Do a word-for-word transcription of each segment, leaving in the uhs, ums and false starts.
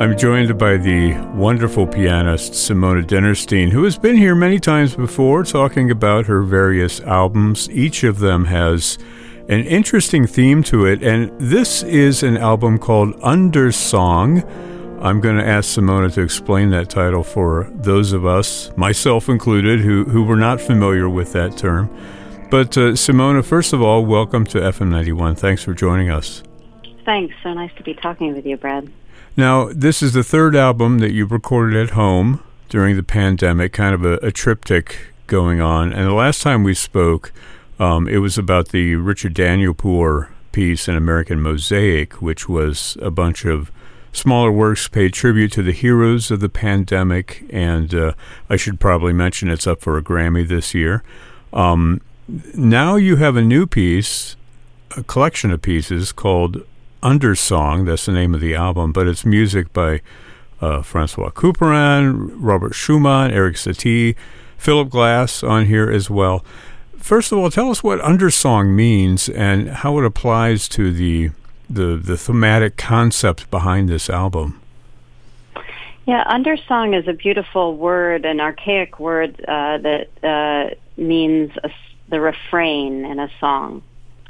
I'm joined by the wonderful pianist Simona Dinnerstein, who has been here many times before talking about her various albums. Each of them has an interesting theme to it, and this is an album called Undersong. I'm going to ask Simona to explain that title for those of us, myself included, who, who were not familiar with that term. But uh, Simona, first of all, welcome to F M ninety-one. Thanks for joining us. Thanks. So nice to be talking with you, Brad. Now, this is the third album that you recorded at home during the pandemic, kind of a, a triptych going on. And the last time we spoke, um, it was about the Richard Danielpour piece, An American Mosaic, which was a bunch of smaller works paid tribute to the heroes of the pandemic. And uh, I should probably mention it's up for a Grammy this year. Um, now you have a new piece, a collection of pieces called Undersong. That's the name of the album, but it's music by uh, Francois Couperin, Robert Schumann, Eric Satie, Philip Glass on here as well. First of all, tell us what Undersong means and how it applies to the the, the thematic concept behind this album. Yeah, Undersong is a beautiful word, an archaic word uh, that uh, means a, the refrain in a song.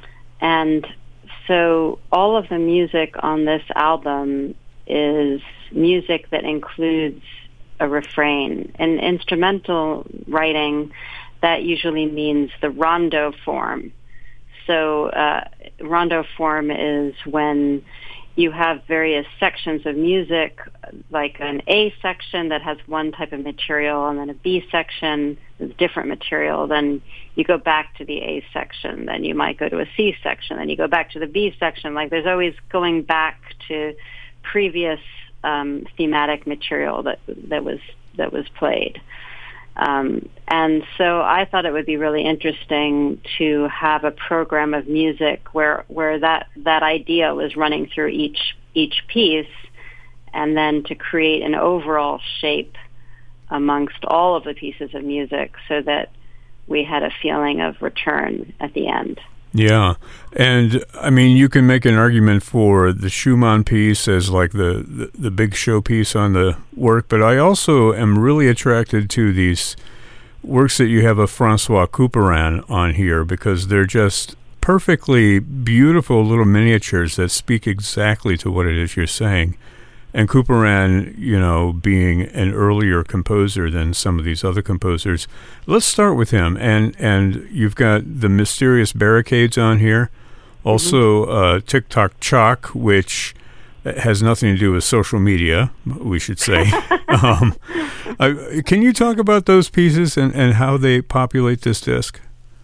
And so all of the music on this album is music that includes a refrain. In instrumental writing, that usually means the rondo form. So uh, rondo form is when you have various sections of music, like an A section that has one type of material, and then a B section with different material. Then you go back to the A section, then you might go to a C section, then you go back to the B section. Like there's always going back to previous um, thematic material that that was that was played. Um, and so I thought it would be really interesting to have a program of music where where that, that idea was running through each each piece, and then to create an overall shape amongst all of the pieces of music so that we had a feeling of return at the end. Yeah. And, I mean, you can make an argument for the Schumann piece as like the, the, the big showpiece on the work, but I also am really attracted to these works that you have of Francois Couperin on here because they're just perfectly beautiful little miniatures that speak exactly to what it is you're saying. And Couperin, you know, being an earlier composer than some of these other composers. Let's start with him. And and you've got the Mysterious Barricades on here. Also, mm-hmm. uh, TikTok Chalk, which has nothing to do with social media, we should say. um, I, can you talk about those pieces and, and how they populate this disc?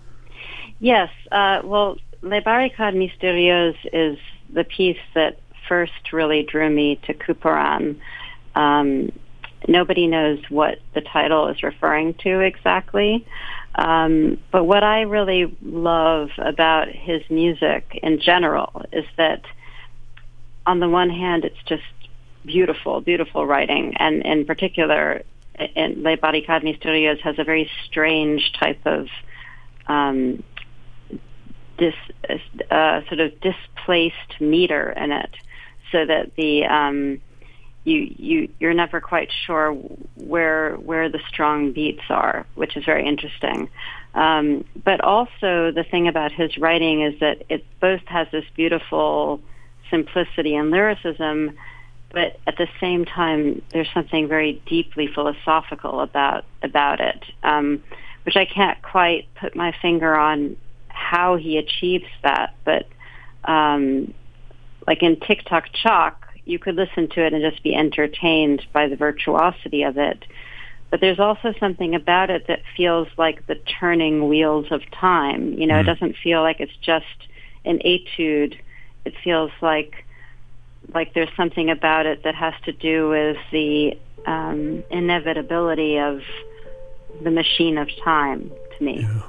Yes. Uh, well, Les Barricades Mystérieuses is the piece that first really drew me to Couperin. Um, nobody knows what the title is referring to exactly. Um, but what I really love about his music in general is that on the one hand, it's just beautiful, beautiful writing. And in particular, in Les Barricades Mystérieuses has a very strange type of um, dis, uh, sort of displaced meter in it. So that the um, you you you're never quite sure where where the strong beats are, which is very interesting. Um, but also the thing about his writing is that it both has this beautiful simplicity and lyricism, but at the same time there's something very deeply philosophical about about it, um, which I can't quite put my finger on how he achieves that, but. Um, Like in TikTok Chalk, you could listen to it and just be entertained by the virtuosity of it. But there's also something about it that feels like the turning wheels of time. You know, mm. it doesn't feel like it's just an etude. It feels like like there's something about it that has to do with the um, inevitability of the machine of time, to me. Yeah.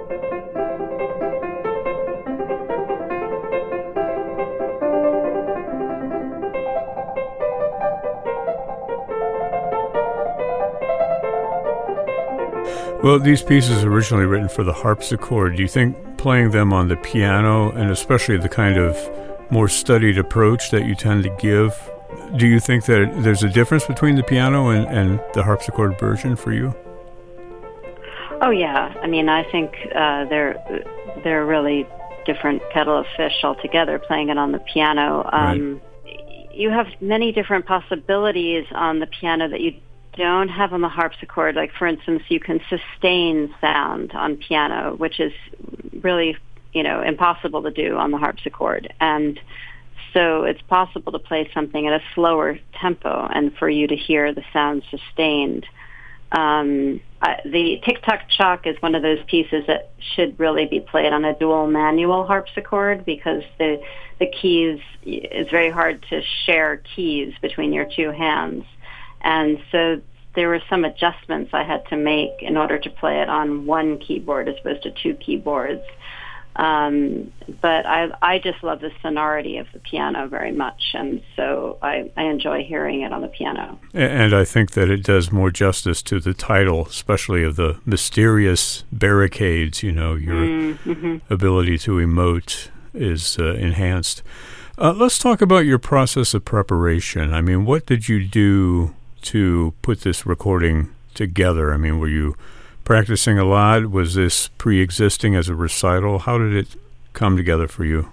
Well, these pieces are originally written for the harpsichord. Do you think playing them on the piano, and especially the kind of more studied approach that you tend to give do you think that there's a difference between the piano and, and the harpsichord version for you? Oh yeah, I mean, I think uh, they're they're really different kettle of fish altogether. Playing it on the piano, um, right. You have many different possibilities on the piano that you don't have on the harpsichord. Like, for instance, you can sustain sound on piano, which is really, you know, impossible to do on the harpsichord. And so it's possible to play something at a slower tempo and for you to hear the sound sustained. Um, uh, the Tick-Tock Chalk is one of those pieces that should really be played on a dual manual harpsichord because the the keys, it's very hard to share keys between your two hands. And so there were some adjustments I had to make in order to play it on one keyboard as opposed to two keyboards. Um, but I, I just love the sonority of the piano very much, and so I, I enjoy hearing it on the piano. And I think that it does more justice to the title, especially of the mysterious barricades. You know, your mm-hmm. ability to emote is uh, enhanced. Uh, let's talk about your process of preparation. I mean, what did you do to put this recording together? I mean, were you practicing a lot? Was this pre-existing as a recital? How did it come together for you?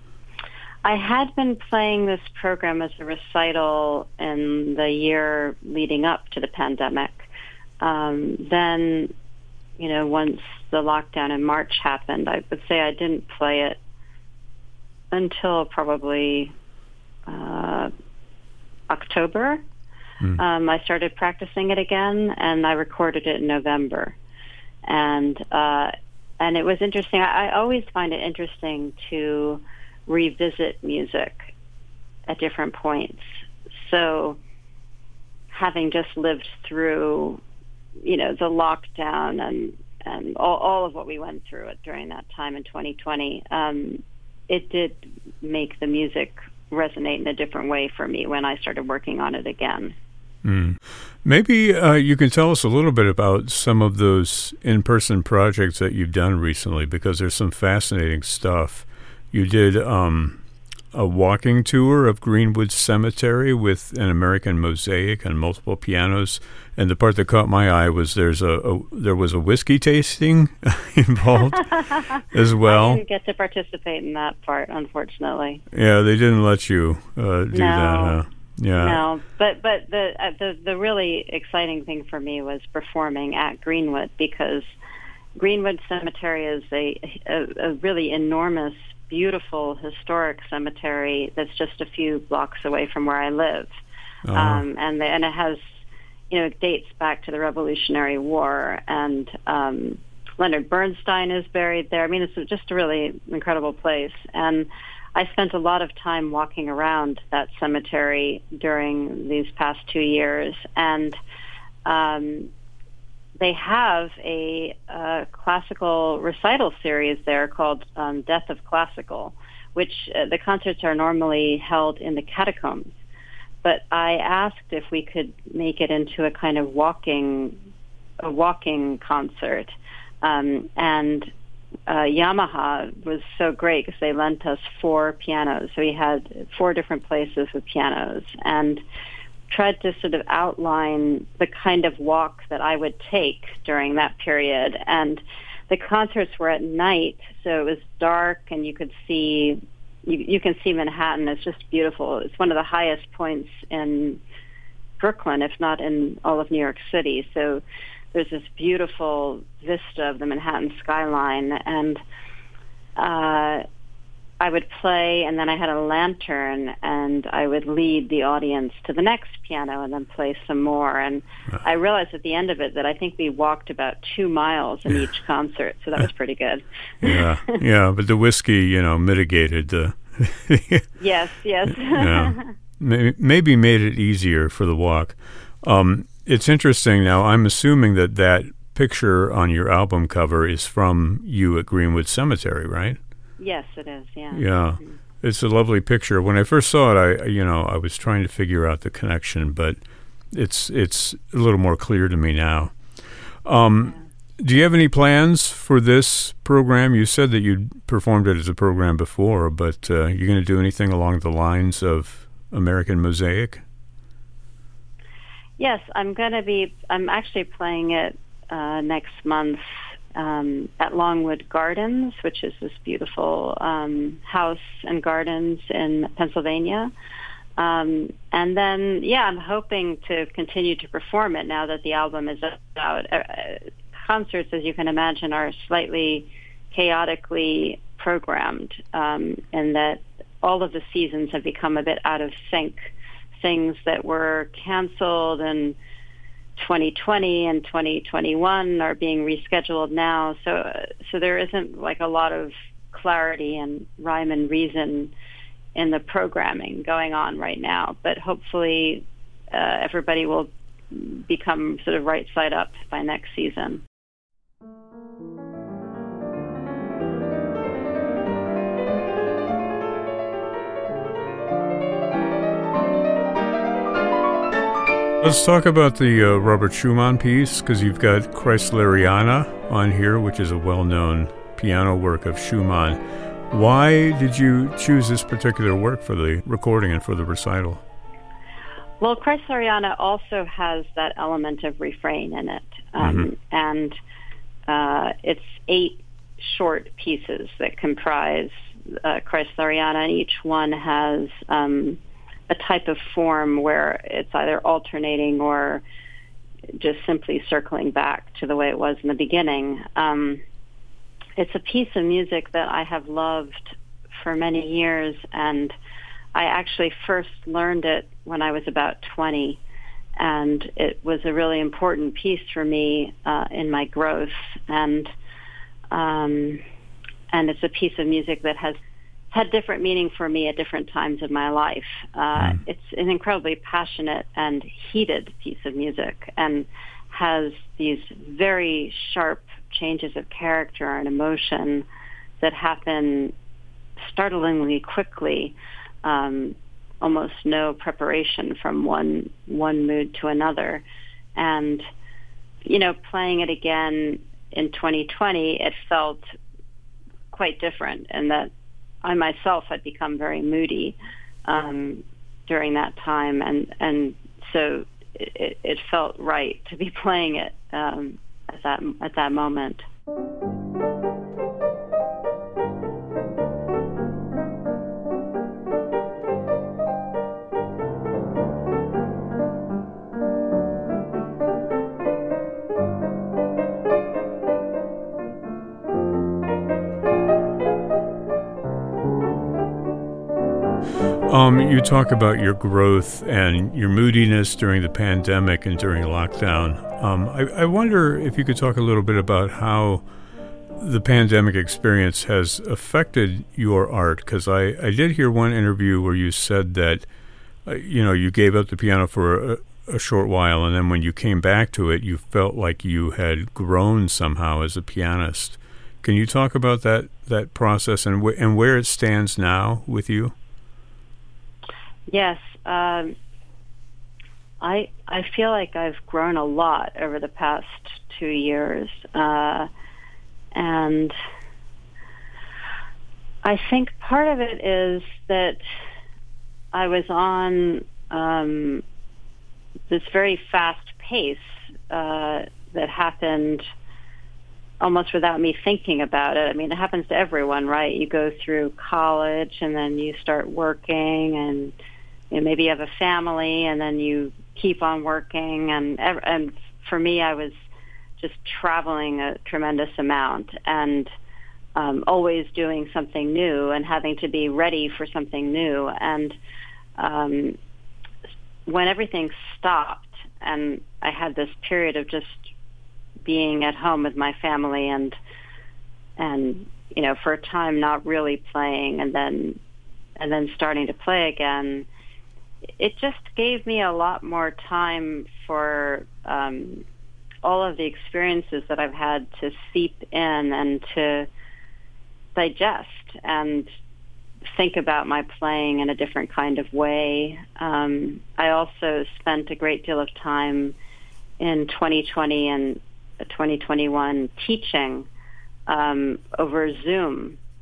I had been playing this program as a recital in the year leading up to the pandemic. Um, then, you know, once the lockdown in March happened, I would say I didn't play it until probably uh, October. Mm. Um, I started practicing it again, and I recorded it in November. And uh, and it was interesting. I, I always find it interesting to revisit music at different points. So having just lived through, you know, the lockdown and, and all, all of what we went through it during that time in twenty twenty, um, it did make the music resonate in a different way for me when I started working on it again. Mm. Maybe uh, you can tell us a little bit about some of those in-person projects that you've done recently, because there's some fascinating stuff. You did um, a walking tour of Greenwood Cemetery with an American mosaic and multiple pianos, and the part that caught my eye was there's a, a there was a whiskey tasting involved as well. I didn't get to participate in that part, unfortunately. Yeah, they didn't let you uh, do no. that, huh? Yeah. No, but but the uh, the the really exciting thing for me was performing at Greenwood, because Greenwood Cemetery is a a, a really enormous, beautiful, historic cemetery that's just a few blocks away from where I live, uh-huh. um, and the, and it has, you know, it dates back to the Revolutionary War, and um, Leonard Bernstein is buried there. I mean, it's just a really incredible place, and I spent a lot of time walking around that cemetery during these past two years, and um, they have a, a classical recital series there called um, Death of Classical, which uh, the concerts are normally held in the catacombs. But I asked if we could make it into a kind of walking, a walking concert, um, and Uh, Yamaha was so great because they lent us four pianos. So we had four different places with pianos, and tried to sort of outline the kind of walk that I would take during that period. And the concerts were at night, so it was dark, and you could see, you, you can see Manhattan. It's just beautiful. It's one of the highest points in Brooklyn, if not in all of New York City. So there's this beautiful vista of the Manhattan skyline, and uh, I would play, and then I had a lantern, and I would lead the audience to the next piano and then play some more. And I realized at the end of it that I think we walked about two miles in each concert, so that was pretty good. yeah, yeah, but the whiskey, you know, mitigated the... yes, yes. yeah. Maybe made it easier for the walk. Um, It's interesting now. I'm assuming that that picture on your album cover is from you at Greenwood Cemetery, right? Yes, it is. Yeah. Yeah, mm-hmm. It's a lovely picture. When I first saw it, I you know I was trying to figure out the connection, but it's it's a little more clear to me now. Um, yeah. Do you have any plans for this program? You said that you'd performed it as a program before, but uh, you're going to do anything along the lines of American Mosaic? Yes, I'm going to be, I'm actually playing it uh, next month um, at Longwood Gardens, which is this beautiful um, house and gardens in Pennsylvania. Um, and then, yeah, I'm hoping to continue to perform it now that the album is out. Uh, concerts, as you can imagine, are slightly chaotically programmed um, in that all of the seasons have become a bit out of sync. Things that were canceled in twenty twenty and twenty twenty-one are being rescheduled now. So, so there isn't like a lot of clarity and rhyme and reason in the programming going on right now. But hopefully, uh, everybody will become sort of right side up by next season. Let's talk about the uh, Robert Schumann piece, because you've got Kreisleriana on here, which is a well-known piano work of Schumann. Why did you choose this particular work for the recording and for the recital? Well, Kreisleriana also has that element of refrain in it. Um, mm-hmm. And uh, it's eight short pieces that comprise uh, Kreisleriana, and each one has um, a type of form where it's either alternating or just simply circling back to the way it was in the beginning. Um, it's a piece of music that I have loved for many years, and I actually first learned it when I was about twenty, and it was a really important piece for me uh, in my growth, and um, and it's a piece of music that has had different meaning for me at different times in my life. Uh, mm. It's an incredibly passionate and heated piece of music, and has these very sharp changes of character and emotion that happen startlingly quickly, um, almost no preparation from one one mood to another. And, you know, playing it again in twenty twenty, it felt quite different in that I myself had become very moody um, during that time, and and so it, it felt right to be playing it um, at that at that moment. Um, you talk about your growth and your moodiness during the pandemic and during lockdown. Um, I, I wonder if you could talk a little bit about how the pandemic experience has affected your art, because I, I did hear one interview where you said that, uh, you know, you gave up the piano for a, a short while, and then when you came back to it, you felt like you had grown somehow as a pianist. Can you talk about that, that process and, wh- and where it stands now with you? Yes, um, I I feel like I've grown a lot over the past two years, uh, and I think part of it is that I was on um, this very fast pace uh, that happened almost without me thinking about it. I mean, it happens to everyone, right? You go through college, and then you start working, and you know, maybe you have a family, and then you keep on working. And and for me, I was just traveling a tremendous amount, and um, always doing something new and having to be ready for something new. And um, when everything stopped, and I had this period of just being at home with my family, and and you know, for a time not really playing, and then and then starting to play again, it just gave me a lot more time for um, all of the experiences that I've had to seep in and to digest and think about my playing in a different kind of way. Um, I also spent a great deal of time in twenty twenty and twenty twenty-one teaching um, over Zoom.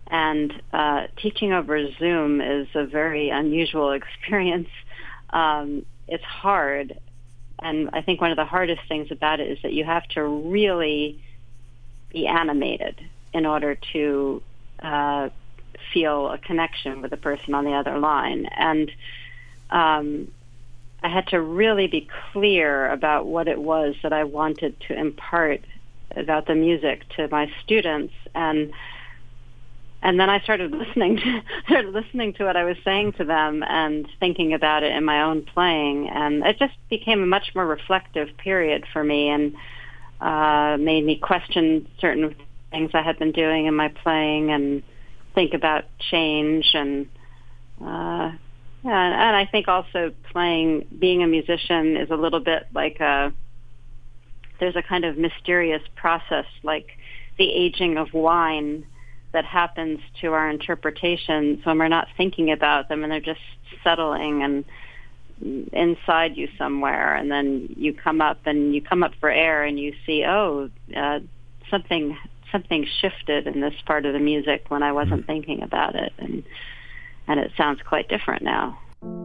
And uh, teaching over Zoom is a very unusual experience. Um, it's hard. And I think one of the hardest things about it is that you have to really be animated in order to uh, feel a connection with the person on the other line. And um, I had to really be clear about what it was that I wanted to impart about the music to my students. And And then I started listening to, started listening to what I was saying to them and thinking about it in my own playing. And it just became a much more reflective period for me and uh, made me question certain things I had been doing in my playing and think about change. And, uh, and, and I think also playing, being a musician is a little bit like a, there's a kind of mysterious process like the aging of wine that happens to our interpretations when we're not thinking about them and they're just settling and inside you somewhere, and then you come up and you come up for air and you see, oh, uh, something something shifted in this part of the music when I wasn't mm-hmm. thinking about it, and and it sounds quite different now.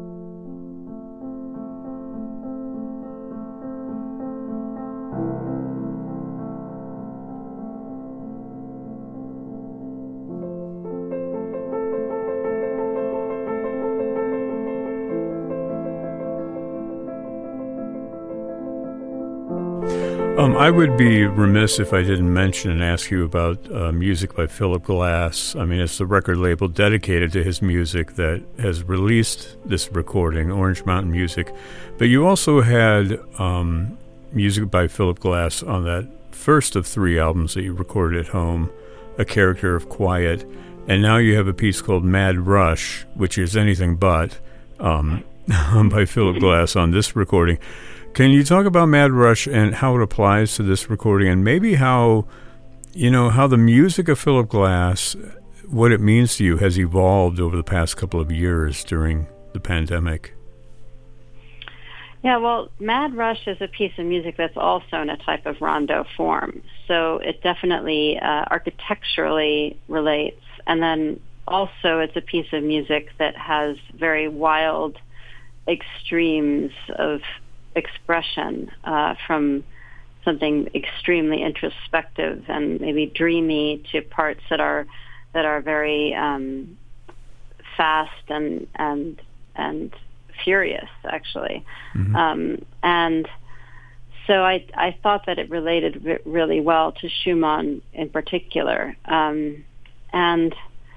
Um, I would be remiss if I didn't mention and ask you about uh, music by Philip Glass. I mean, it's the record label dedicated to his music that has released this recording, Orange Mountain Music. But you also had um, music by Philip Glass on that first of three albums that you recorded at home, A Character of Quiet. And now you have a piece called Mad Rush, which is anything but um, by Philip Glass on this recording. Can you talk about Mad Rush and how it applies to this recording, and maybe how, you know, how the music of Philip Glass, what it means to you, has evolved over the past couple of years during the pandemic? Yeah, well, Mad Rush is a piece of music that's also in a type of rondo form. So it definitely uh, architecturally relates. And then also it's a piece of music that has very wild extremes of expression, uh, from something extremely introspective and maybe dreamy to parts that are that are very um, fast and and and furious, actually. Mm-hmm. Um, and so I I thought that it related re- really well to Schumann in particular. Um, and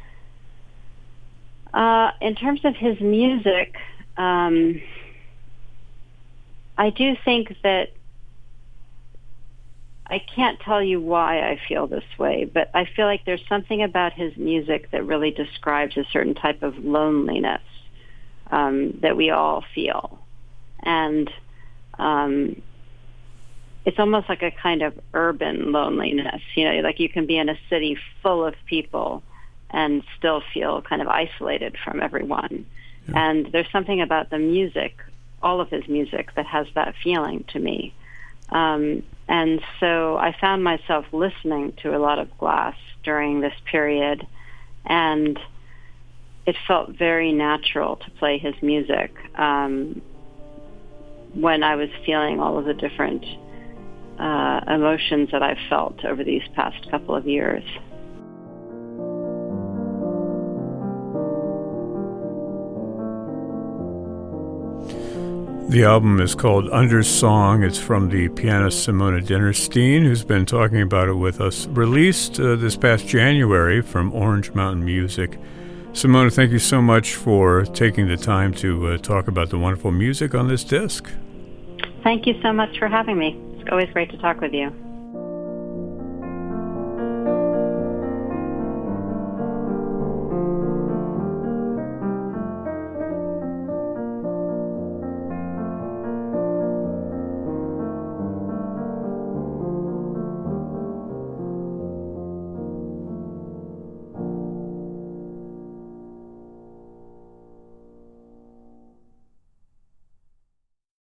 uh, in terms of his music, Um, I do think that I can't tell you why I feel this way, but I feel like there's something about his music that really describes a certain type of loneliness um, that we all feel. And um, it's almost like a kind of urban loneliness. You know, like you can be in a city full of people and still feel kind of isolated from everyone. Yeah. And there's something about the music, all of his music, that has that feeling to me. Um, and so I found myself listening to a lot of Glass during this period, and it felt very natural to play his music um, when I was feeling all of the different uh, emotions that I've felt over these past couple of years. The album is called Undersong. It's from the pianist Simona Dinnerstein, who's been talking about it with us. Released uh, this past January from Orange Mountain Music. Simona, thank you so much for taking the time to uh, talk about the wonderful music on this disc. Thank you so much for having me. It's always great to talk with you.